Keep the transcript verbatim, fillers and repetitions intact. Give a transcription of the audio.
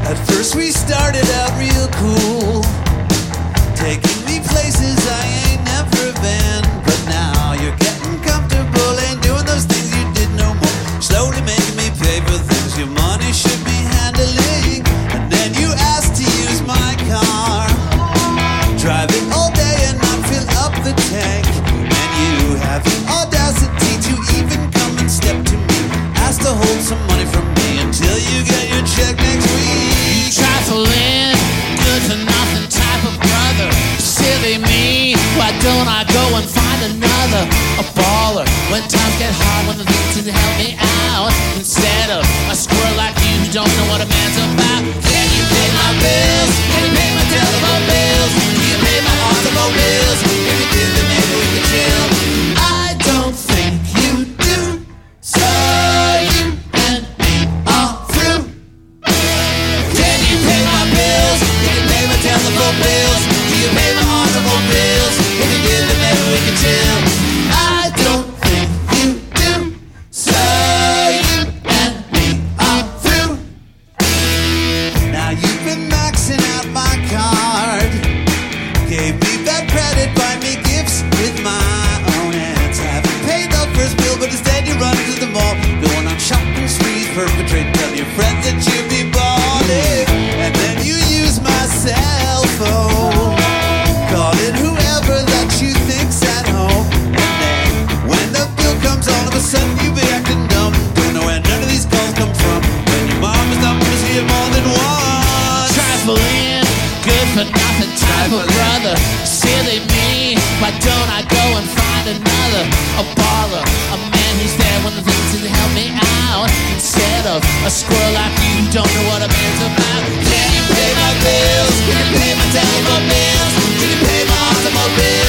At first we started out real cool, taking me places I ain't never been. But now you're getting comfortable, ain't doing those things you did no more. Slowly making me pay for things your money should be handling. And then you asked to use my car, drive it all day and not fill up the tank. And you have the audacity to even come and step to me, ask to hold some money from me until you get your check next week. Trifling, good for nothing type of brother. Silly me, why don't I go and find another? A baller, when times get hard, when the things to help me out. Instead of a squirrel like you who don't know what a man's about. Can you pay my bills? Can you pay my telephone bills? Can you pay my automobiles? If you do, then maybe we can chill. I don't think you do, so you and me are through. Can you pay my bills? Can you pay my telephone bills? Can you pay my automobiles? If you do, then maybe we can chill. I don't think you do, so you and me are through. Now you've been maxing out my card, gave me bad credit, buy me gifts with my own hands. Haven't paid the first bill, but instead you run to the mall, going on shopping sprees, perpetrating, tell your friends that you be balling. And then you use my cell phone, calling whoever that you think's at home. And then when the bill comes, all of a sudden you be acting dumb. Don't know where none of these calls come from, when your mom is not gonna see it more than once. Trifling, good for nothing type of brother. Silly me, why don't I go and find another? A baller, a man who's there when the things to help me out. Instead of a squirrel like you who don't know what a man's about. Can you pay my bills? Can you pay my telephone bills? Can you pay my automobile?